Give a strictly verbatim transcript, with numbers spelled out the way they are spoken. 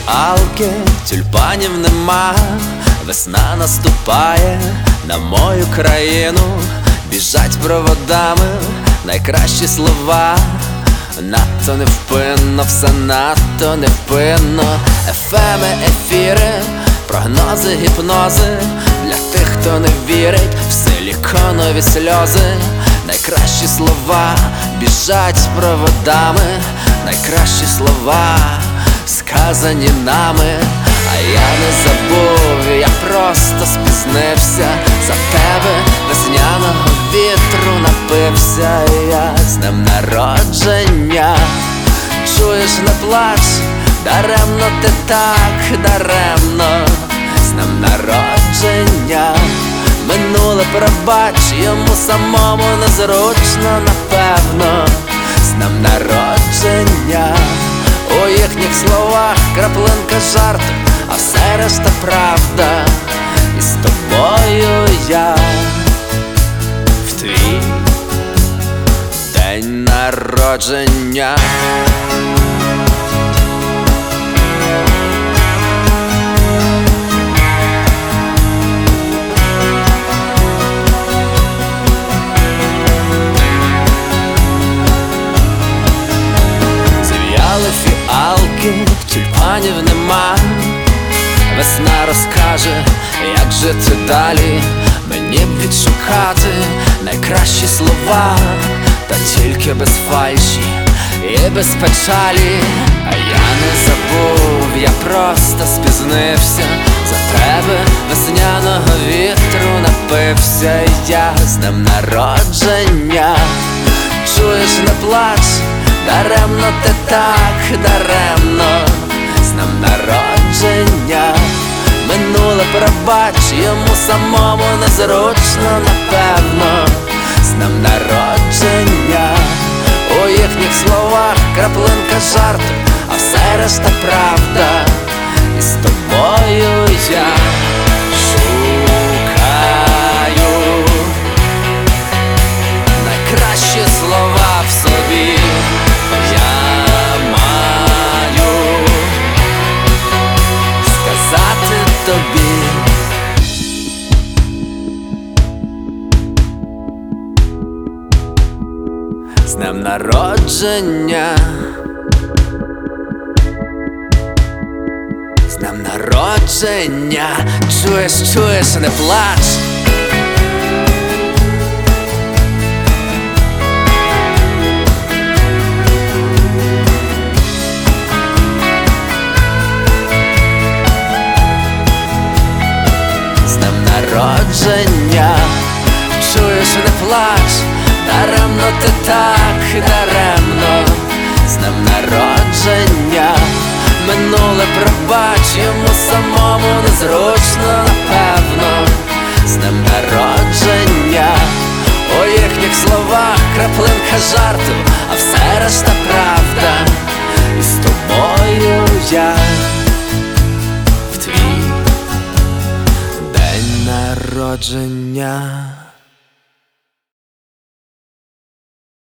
фіалки, тюльпанів нема. Весна наступає на мою країну, біжать проводами найкращі слова. Надто невпинно, все надто невпинно. Ефеми, ефіри, прогнози, гіпнози. Для тих, хто не вірить в силіконові сльози. Найкращі слова біжать проводами, найкращі слова сказані нами. А я не забув, я просто спізнився. За тебе весняного вітру напився. І я з днем народження. Чуєш, не плач, даремно ти так, даремно. З днем народження. Минуле пробач, йому самому незручно, напевно. З днем народження. У їхніх словах краплинка жарту, а все решта правда. І з тобою я в твій день народження. Фіалки, тюльпанів нема. Весна розкаже, як жити далі. Мені б відшукати найкращі слова, та тільки без фальші і без печалі. А я не забув, я просто спізнився. За тебе весняного вітру напився. І я з днем народження. Чуєш, не плач, даремно ти так, даремно. З днем народження. Минуле пробач, йому самому незручно, напевно. З днем народження. У їхніх словах краплинка жарту, а все решта правда. І з тобою я шукаю найкращі слова в собі. Тобі з днем народження. З днем народження. Чуєш, чуєш, не плач. Народження. Чуєш, не плач, даремно ти так, даремно. З днем народження. Минуле пробач, йому самому незручно, напевно. З днем народження. У їхніх словах краплинка жарту, а все решта правда. І з тобою я в твій народження.